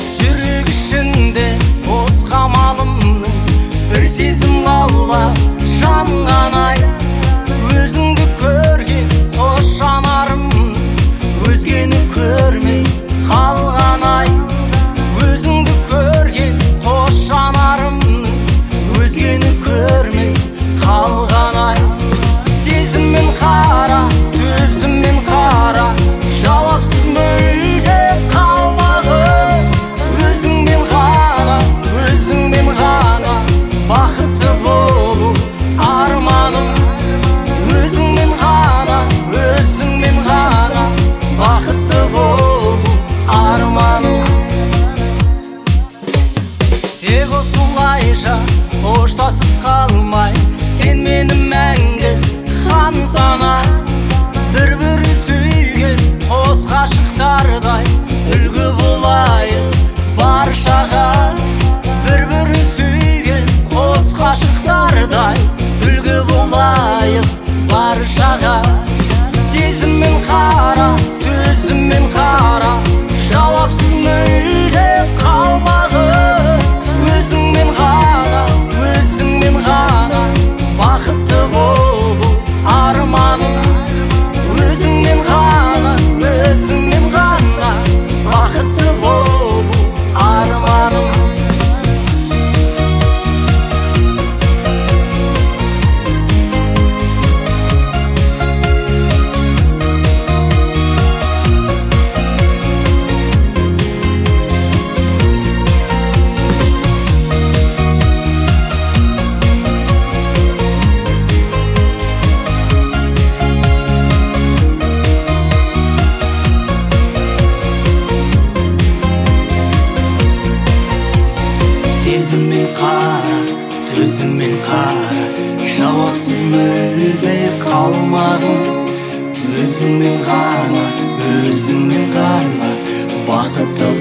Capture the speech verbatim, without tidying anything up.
жүрек ішінде бос қамалымның бір сезім лаулап жанған ай. Өзіңді көрген қос жанарымның өзгені көрмей қалған ай. Өзіңді көрген қос жанарымның өзгені көрмей қалған ай. Сезіммен қара, төзіммен қара, жауапсыз мүлде қалмағым. Өзіңмен ғана, өзіңмен ғана бақытты болу арманым. Өзіңмен ғана, өзіңмен ғана бақытты болу арманым. Тек осылайша қоштасып қалмай, сен мені мәңгі хан сана. Бір-бірін сүйген қос ғашықтардай үлгі болайық баршаға. Бір-бірін сүйген қос ғашықтардай үлгі болайық баршаға. Сезіммен қара, төзіммен қара, жауапсыз мүлде қалмағым. Өзіңмен ғана, өзіңмен ғана бақытты болу арманым. Өзіңмен ғана, өзіңмен ғана бақытты болу арманым. Сезіммен қара, төзіммен қара, жауапсыз мүлде қалмағым. Өзіңмен ғана, өзіңмен ғана бақытты